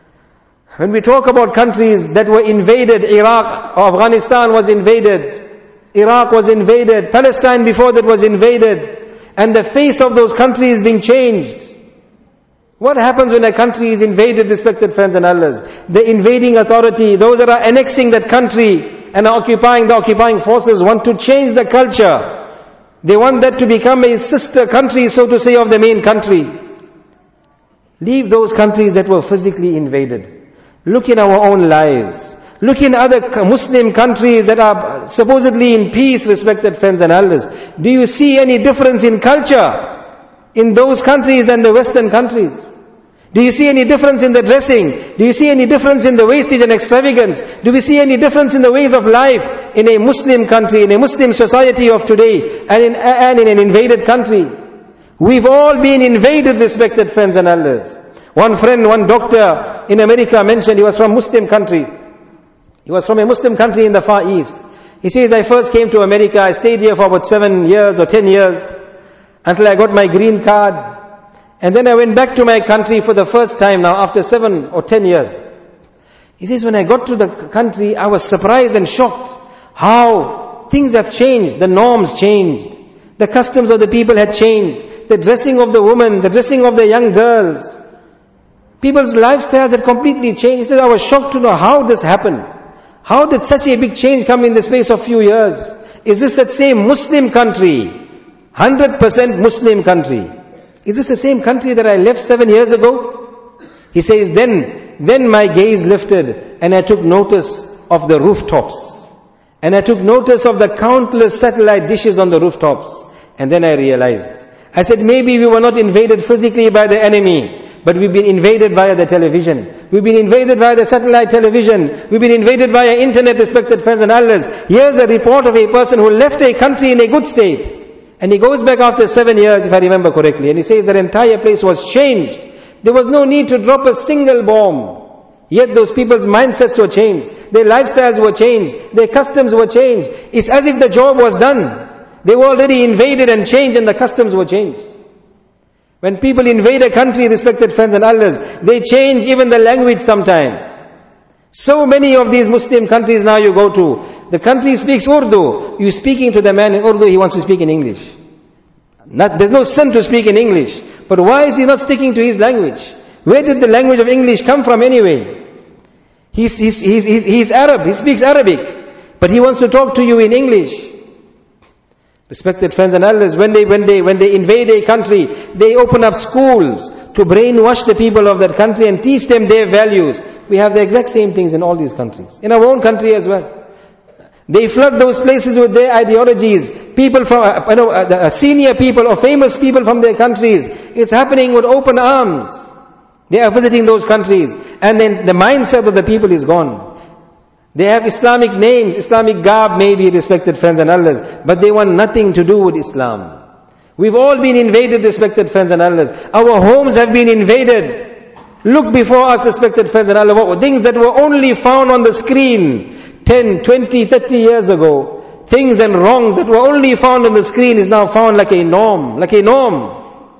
When we talk about countries that were invaded, Iraq or Afghanistan was invaded. Iraq was invaded. Palestine before that was invaded. And the face of those countries being changed. What happens when a country is invaded, respected friends and elders? The invading authority, those that are annexing that country and are occupying, the occupying forces want to change the culture. They want that to become a sister country, so to say, of the main country. Leave those countries that were physically invaded. Look in our own lives. Look in other Muslim countries that are supposedly in peace, respected friends and elders. Do you see any difference in culture in those countries and the Western countries? Do you see any difference in the dressing? Do you see any difference in the wastage and extravagance? Do we see any difference in the ways of life in a Muslim country, in a Muslim society of today, and in, and in an invaded country? We've all been invaded, respected friends and elders. One friend, one doctor in America mentioned he was from Muslim country. He was from a Muslim country in the Far East. He says, I first came to America, I stayed here for about seven years or ten years, until I got my green card. And then I went back to my country for the first time now after seven or ten years. He says, when I got to the country, I was surprised and shocked how things have changed. The norms changed. The customs of the people had changed. The dressing of the women, the dressing of the young girls. People's lifestyles had completely changed. He said, I was shocked to know how this happened. How did such a big change come in the space of few years? Is this that same Muslim country? one hundred percent Muslim country. Is this the same country that I left seven years ago? He says, then, then my gaze lifted and I took notice of the rooftops. And I took notice of the countless satellite dishes on the rooftops. And then I realized, I said, maybe we were not invaded physically by the enemy, but we've been invaded via the television. We've been invaded via the satellite television. We've been invaded via internet, respected friends and others. Here's a report of a person who left a country in a good state. And he goes back after seven years, if I remember correctly, and he says that entire place was changed. There was no need to drop a single bomb. Yet those people's mindsets were changed. Their lifestyles were changed. Their customs were changed. It's as if the job was done. They were already invaded and changed and the customs were changed. When people invade a country, respected friends and others, they change even the language sometimes. So many of these Muslim countries now you go to, the country speaks Urdu. You're speaking to the man in Urdu, he wants to speak in English. Not, there's no sin to speak in English. But why is he not sticking to his language? Where did the language of English come from anyway? He's, he's, he's, he's, he's Arab, he speaks Arabic. But he wants to talk to you in English. Respected friends and elders, when they, when they, when they invade a country, they open up schools to brainwash the people of that country and teach them their values. We have the exact same things in all these countries. In our own country as well. They flood those places with their ideologies. People from, uh, you know, uh, senior people or famous people from their countries. It's happening with open arms. They are visiting those countries. And then the mindset of the people is gone. They have Islamic names, Islamic garb maybe, respected friends and elders. But they want nothing to do with Islam. We've all been invaded, respected friends and elders. Our homes have been invaded. Look before us, respected friends and elders. Things that were only found on the screen ten, twenty, thirty years ago. Things and wrongs that were only found on the screen is now found like a norm. Like a norm.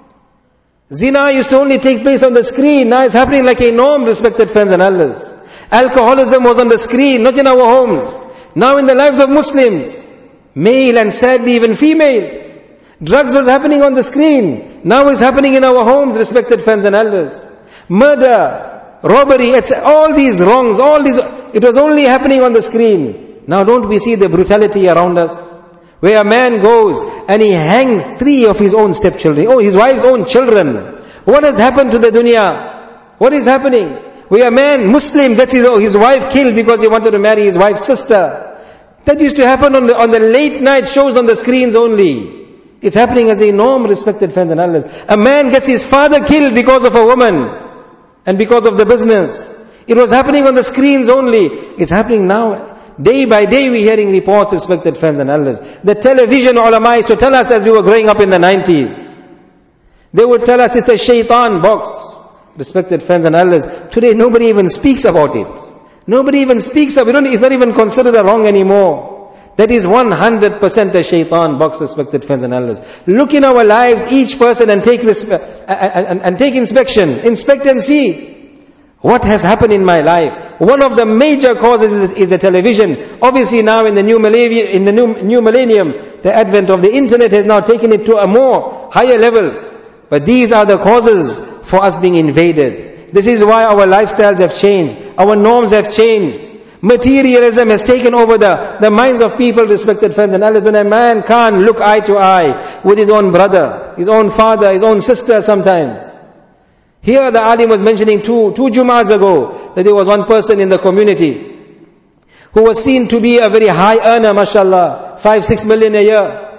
Zina used to only take place on the screen. Now it's happening like a norm, respected friends and elders. Alcoholism was on the screen, not in our homes. Now in the lives of Muslims. Male and sadly even females. Drugs was happening on the screen. Now it's happening in our homes, respected friends and elders. Murder, robbery, et cetera. All these wrongs, all these, it was only happening on the screen. Now don't we see the brutality around us? Where a man goes and he hangs three of his own stepchildren, oh, his wife's own children. What has happened to the dunya? What is happening? Where a man, Muslim, gets his, his wife killed because he wanted to marry his wife's sister. That used to happen on the, on the late night shows on the screens only. It's happening as a norm, respected friends and others. A man gets his father killed because of a woman. And because of the business. It was happening on the screens only. It's happening now. Day by day we're hearing reports, respected friends and elders. The television ulama used to tell us as we were growing up in the nineties. They would tell us it's the shaitan box. Respected friends and elders. Today nobody even speaks about it. Nobody even speaks of it. It's not even considered a wrong anymore. That is one hundred percent a shaitan box, respected friends and elders. Look in our lives, each person, and take respe- and, and, and take inspection. Inspect and see. What has happened in my life? One of the major causes is, is the television. Obviously now in the new millennium, in the new, new millennium, the advent of the internet has now taken it to a more higher levels. But these are the causes for us being invaded. This is why our lifestyles have changed. Our norms have changed. Materialism has taken over the, the minds of people, respected friends and elders. And a man can't look eye to eye with his own brother, his own father, his own sister sometimes. Here the alim was mentioning two, two Jum'ahs ago, that there was one person in the community who was seen to be a very high earner, mashallah, five, six million a year.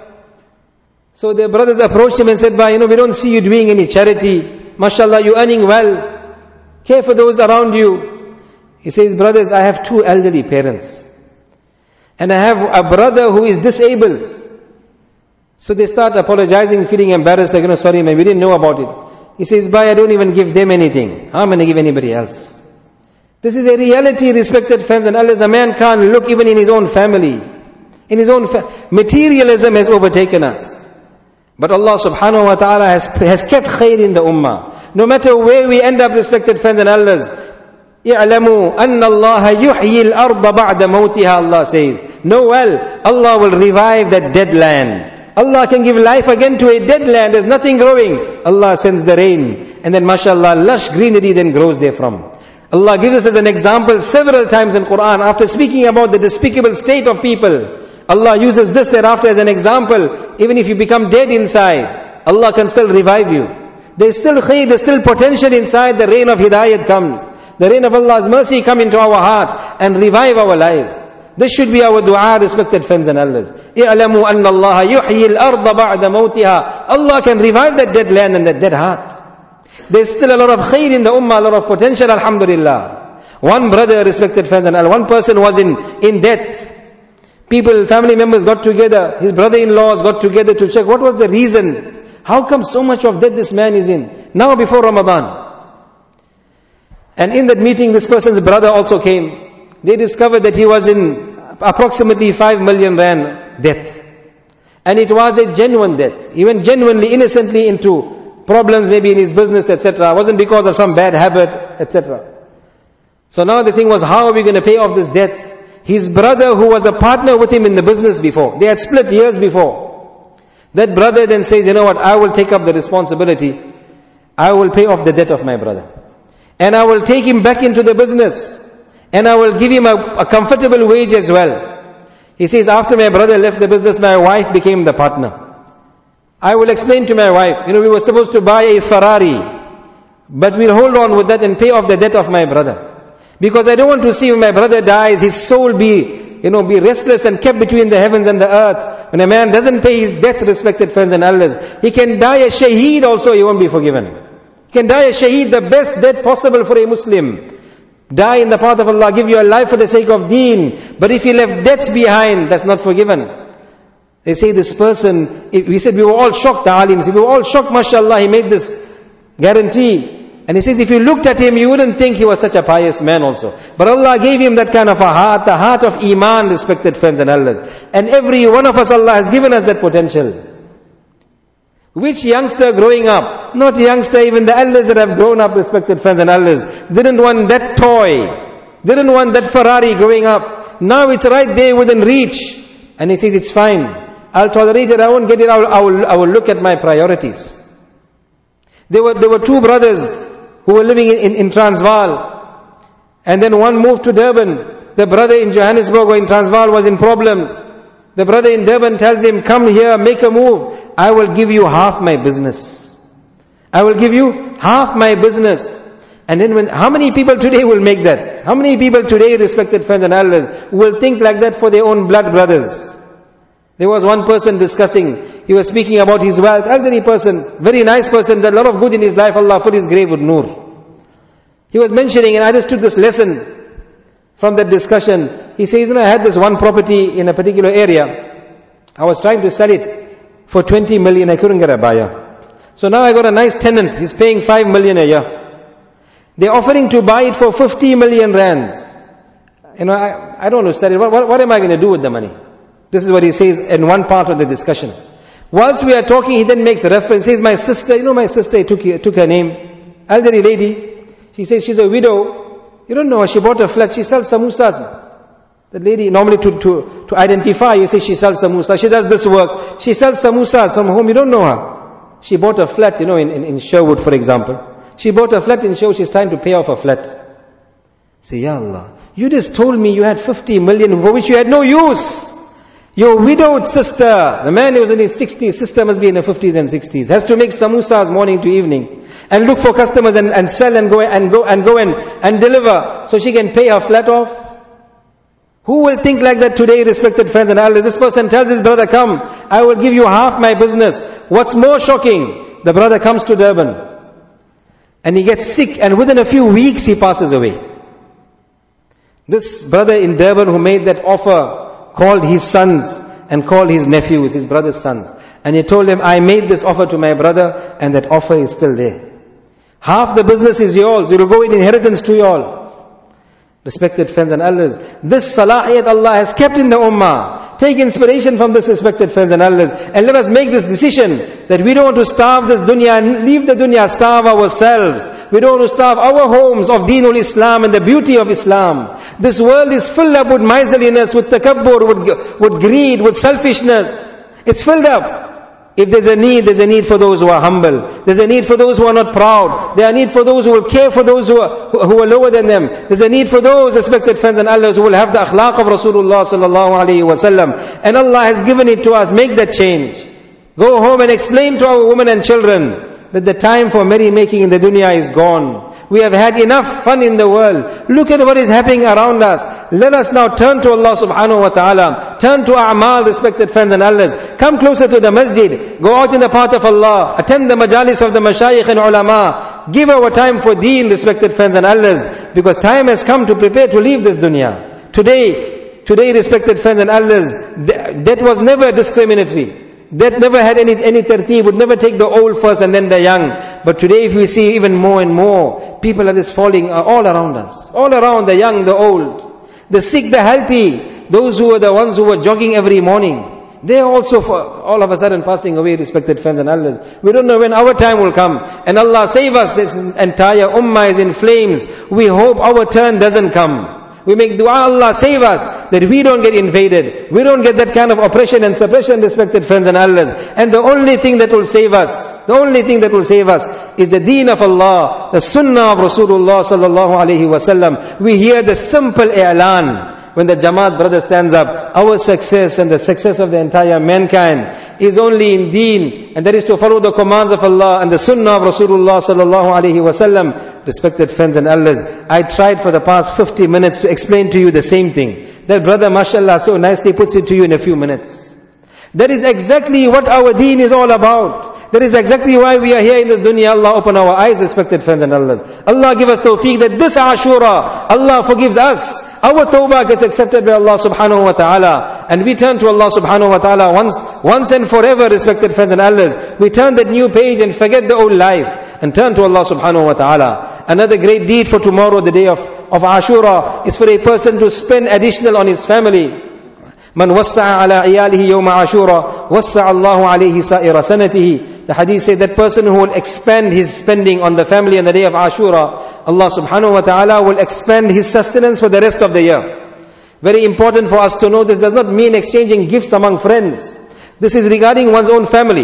So their brothers approached him and said, "Bhai, you know, we don't see you doing any charity. Mashallah, you're earning well. Care for those around you." He says, "Brothers, I have two elderly parents. And I have a brother who is disabled." So they start apologizing, feeling embarrassed, like, you know, sorry man, we didn't know about it. He says, "Bhai, I don't even give them anything. How am I going to give anybody else?" This is a reality, respected friends and elders. A man can't look even in his own family. In his own fa- materialism has overtaken us. But Allah subhanahu wa ta'ala has, has kept khair in the ummah. No matter where we end up, respected friends and elders, اعلموا أن الله يحيي الأرض بعد موتها, Allah says. Know well, Allah will revive that dead land. Allah can give life again to a dead land. There's nothing growing. Allah sends the rain. And then mashallah, lush greenery then grows therefrom. Allah gives us as an example several times in Quran. After speaking about the despicable state of people, Allah uses this thereafter as an example. Even if you become dead inside, Allah can still revive you. There's still khair, there's still potential inside. The rain of hidayat comes. The rain of Allah's mercy come into our hearts and revive our lives. This should be our dua, respected friends and elders. اعلموا أن الله يحيي الأرض بعد موتها. Allah can revive that dead land and that dead heart. There's still a lot of khair in the ummah, a lot of potential, alhamdulillah. One brother, respected friends and elders, one person was in, in death. People, family members got together, his brother-in-laws got together to check what was the reason. How come so much of debt this man is in? Now before Ramadan. And in that meeting, this person's brother also came. They discovered that he was in approximately five million rand debt. And it was a genuine debt. He went genuinely, innocently into problems maybe in his business, et cetera. It wasn't because of some bad habit, et cetera. So now the thing was, how are we going to pay off this debt? His brother, who was a partner with him in the business before, they had split years before. That brother then says, you know what, I will take up the responsibility. I will pay off the debt of my brother. And I will take him back into the business. And I will give him a, a comfortable wage as well. He says, after my brother left the business, my wife became the partner. I will explain to my wife, you know, we were supposed to buy a Ferrari, but we'll hold on with that and pay off the debt of my brother. Because I don't want to see when my brother dies, his soul be, you know, be restless and kept between the heavens and the earth. When a man doesn't pay his debts, respected friends and elders, he can die a shaheed also, he won't be forgiven. He can die a shaheed, the best death possible for a Muslim. Die in the path of Allah, give your life for the sake of deen. But if he left debts behind, that's not forgiven. They say this person, we said we were all shocked, the alims, we were all shocked, mashallah, he made this guarantee. And he says if you looked at him, you wouldn't think he was such a pious man also. But Allah gave him that kind of a heart, the heart of iman, respected friends and elders. And every one of us, Allah has given us that potential. Which youngster growing up, not youngster, even the elders that have grown up, respected friends and elders, didn't want that toy, didn't want that Ferrari growing up. Now it's right there within reach. And he says, it's fine. I'll tolerate it, I won't get it, I will, I will, I will look at my priorities. There were, there were two brothers who were living in, in, in Transvaal. And then one moved to Durban. The brother in Johannesburg or in Transvaal was in problems. The brother in Durban tells him, come here, make a move. I will give you half my business. I will give you half my business. And then when, how many people today will make that? How many people today, respected friends and elders, will think like that for their own blood brothers? There was one person discussing, he was speaking about his wealth, elderly person, very nice person, did a lot of good in his life, Allah put his grave with nur. He was mentioning, and I just took this lesson from that discussion. He says, you know, I had this one property in a particular area. I was trying to sell it for twenty million, I couldn't get a buyer. So now I got a nice tenant, he's paying five million a year. They're offering to buy it for fifty million rands. You know, I, I don't know, sell it. What, what, what am I going to do with the money? This is what he says in one part of the discussion. Whilst we are talking, he then makes a reference. He says, my sister, you know my sister, he took, took her name, elderly lady. She says she's a widow. You don't know her, she bought a flat, she sells samosas. That lady, normally to, to, to identify, you say she sells samosas. She does this work. She sells samosas from home, you don't know her. She bought a flat, you know, in, in, in Sherwood, for example. She bought a flat in Sherwood, she's trying to pay off her flat. Say, Ya Allah, you just told me you had fifty million for which you had no use. Your widowed sister, the man who was in his sixties, sister must be in her fifties and sixties, has to make samosas morning to evening and look for customers and, and sell and go and go and go and, and deliver so she can pay her flat off. Who will think like that today, respected friends and elders? This person tells his brother, come, I will give you half my business. What's more shocking, the brother comes to Durban and he gets sick and within a few weeks he passes away. This brother in Durban who made that offer called his sons and called his nephews, his brother's sons. And he told them, I made this offer to my brother and that offer is still there. Half the business is yours. You will go in inheritance to you all. Respected friends and elders, this salahiyat Allah has kept in the ummah. Take inspiration from this, respected friends and elders, and let us make this decision that we don't want to starve this dunya and leave the dunya, starve ourselves. We don't want to starve our homes of Deenul Islam and the beauty of Islam. This world is filled up with miserliness, with takabbur, with, with greed, with selfishness. It's filled up. If there's a need, there's a need for those who are humble. There's a need for those who are not proud. There's a need for those who will care for those who are, who are lower than them. There's a need for those, respected friends and elders, who will have the akhlaq of Rasulullah sallallahu alayhi wa sallam. And Allah has given it to us. Make that change. Go home and explain to our women and children that the time for merrymaking in the dunya is gone. We have had enough fun in the world. Look at what is happening around us. Let us now turn to Allah subhanahu wa ta'ala. Turn to a'mal, respected friends and elders. Come closer to the masjid. Go out in the path of Allah. Attend the majalis of the mashayikh and ulama. Give our time for deen, respected friends and elders. Because time has come to prepare to leave this dunya. Today, today, respected friends and elders, that was never discriminatory. That never had any, any tertib, would never take the old first and then the young. But today if we see even more and more, people are just falling all around us. All around, the young, the old. The sick, the healthy. Those who are the ones who were jogging every morning. They are also for all of a sudden passing away, respected friends and elders. We don't know when our time will come. And Allah save us, this entire ummah is in flames. We hope our turn doesn't come. We make dua, Allah save us, that we don't get invaded. We don't get that kind of oppression and suppression, respected friends and elders. And the only thing that will save us, the only thing that will save us is the deen of Allah, the sunnah of Rasulullah sallallahu alayhi wa sallam. We hear the simple i'lan. When the Jamaat brother stands up, our success and the success of the entire mankind is only in deen, and that is to follow the commands of Allah and the sunnah of Rasulullah sallallahu alayhi wa sallam. Respected friends and elders, I tried for the past fifty minutes to explain to you the same thing. That brother, mashallah, so nicely puts it to you in a few minutes. That is exactly what our deen is all about. That is exactly why we are here in this dunya. Allah open our eyes, respected friends and elders. Allah give us tawfiq that this Ashura, Allah forgives us. Our tawbah gets accepted by Allah subhanahu wa ta'ala. And we turn to Allah subhanahu wa ta'ala once, once and forever, respected friends and elders. We turn that new page and forget the old life. And turn to Allah subhanahu wa ta'ala. Another great deed for tomorrow, the day of, of Ashura, is for a person to spend additional on his family. Man wassa'a ala iyalihi yawma ashura, wassa'a Allahu alayhi sa'ira sanatihi. The hadith says that person who will expand his spending on the family on the day of Ashura, Allah subhanahu wa ta'ala will expand his sustenance for the rest of the year. Very important for us to know, this does not mean exchanging gifts among friends. This is regarding one's own family.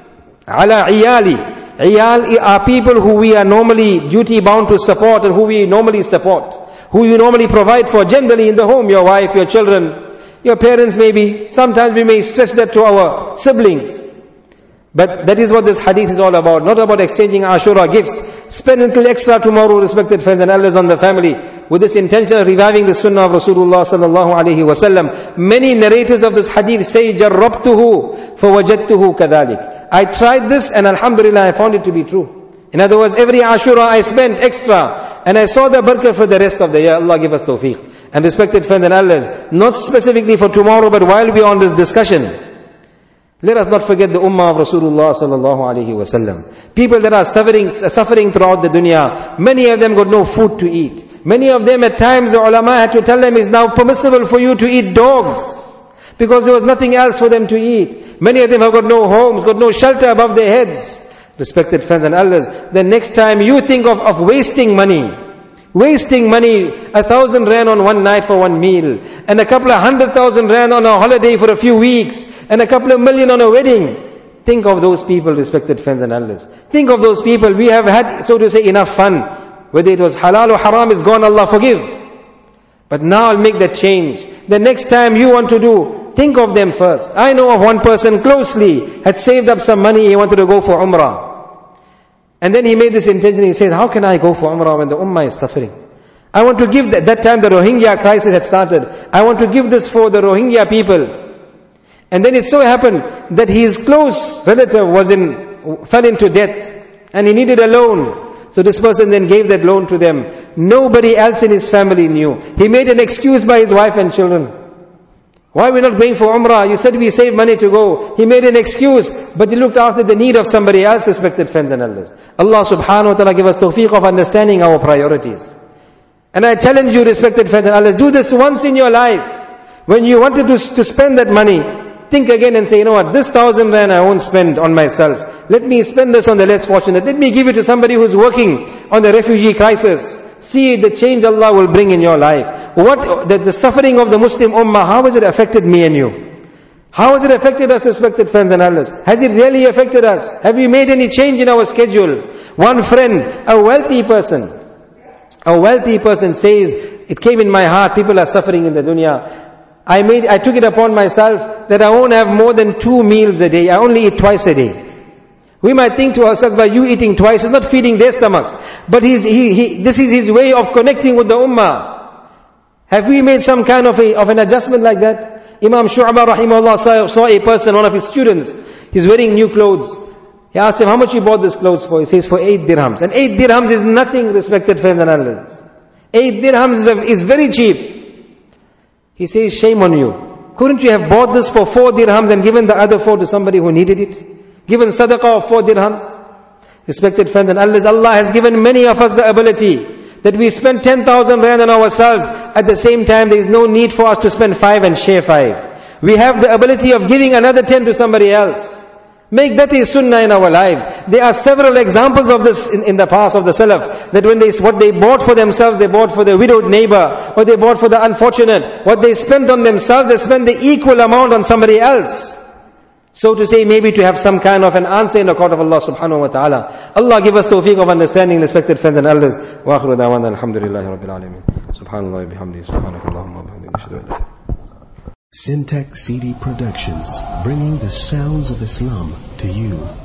Ala iyali. Iyal are people who we are normally duty bound to support and who we normally support. Who you normally provide for generally in the home, your wife, your children, your parents maybe. Sometimes we may stretch that to our siblings. But that is what this hadith is all about. Not about exchanging Ashura gifts. Spend a little extra tomorrow, respected friends and elders, on the family, with this intention of reviving the sunnah of Rasulullah sallallahu alayhi wa sallam. Many narrators of this hadith say, جَرَّبْتُهُ فَوَجَدْتُهُ كَذَلِكَ. I tried this and alhamdulillah I found it to be true. In other words, every Ashura I spent extra and I saw the barakah for the rest of the year. Allah give us tawfiq. And respected friends and elders, not specifically for tomorrow, but while we are on this discussion, let us not forget the ummah of Rasulullah sallallahu alayhi wa sallam. People that are suffering, suffering throughout the dunya, many of them got no food to eat. Many of them at times the ulama had to tell them it's now permissible for you to eat dogs, because there was nothing else for them to eat. Many of them have got no homes, got no shelter above their heads. Respected friends and elders, the next time you think of, of wasting money, wasting money, a thousand rand on one night for one meal, and a couple of hundred thousand rand on a holiday for a few weeks, and a couple of million on a wedding. Think of those people, respected friends and elders. Think of those people. We have had, so to say, enough fun. Whether it was halal or haram is gone, Allah forgive. But now I'll make that change. The next time you want to do, think of them first. I know of one person closely, had saved up some money, he wanted to go for Umrah. And then he made this intention, he says, how can I go for Umrah when the Ummah is suffering? I want to give, that, that time the Rohingya crisis had started. I want to give this for the Rohingya people. And then it so happened that his close relative was in, fell into death. And he needed a loan. So this person then gave that loan to them. Nobody else in his family knew. He made an excuse by his wife and children. Why are we not going for Umrah? You said we save money to go. He made an excuse, but he looked after the need of somebody else, respected friends and elders. Allah subhanahu wa ta'ala give us tawfiq of understanding our priorities. And I challenge you, respected friends and elders, do this once in your life. When you wanted to, to spend that money, think again and say, you know what, this thousand rand I won't spend on myself. Let me spend this on the less fortunate. Let me give it to somebody who's working on the refugee crisis. See the change Allah will bring in your life. What, the, the suffering of the Muslim Ummah, how has it affected me and you? How has it affected us, respected friends and others? Has it really affected us? Have we made any change in our schedule? One friend, a wealthy person, a wealthy person says, it came in my heart, people are suffering in the dunya. I made, I took it upon myself that I won't have more than two meals a day. I only eat twice a day. We might think to ourselves, by you eating twice, it's not feeding their stomachs. But he's, he, he, this is his way of connecting with the ummah. Have we made some kind of a, of an adjustment like that? Imam Shu'bah rahimahullah saw, saw a person, one of his students, he's wearing new clothes. He asked him, how much you bought this clothes for? He says, for eight dirhams. And eight dirhams is nothing, respected friends and others. Eight dirhams is, a, is very cheap. He says, shame on you. Couldn't you have bought this for four dirhams and given the other four to somebody who needed it? Given sadaqah of four dirhams? Respected friends and elders, Allah has given many of us the ability that we spend ten thousand rand on ourselves. At the same time, there is no need for us to spend five and share five. We have the ability of giving another ten to somebody else. Make that a sunnah in our lives. There are several examples of this in, in the past of the Salaf, that when they, what they bought for themselves, they bought for their widowed neighbor, or they bought for the unfortunate. What they spent on themselves, they spent the equal amount on somebody else. So to say, maybe to have some kind of an answer in the court of Allah subhanahu wa ta'ala. Allah give us tawfiq of understanding, respected friends and elders. Wa akhiru da'wana alhamdulillahi rabbil alameen. Subhanallah wa bihamdihi, subhanakallahumma wa bihamdihi, ashhadu an la ilaha illa anta.
Syntax C D Productions, bringing the sounds of Islam to you.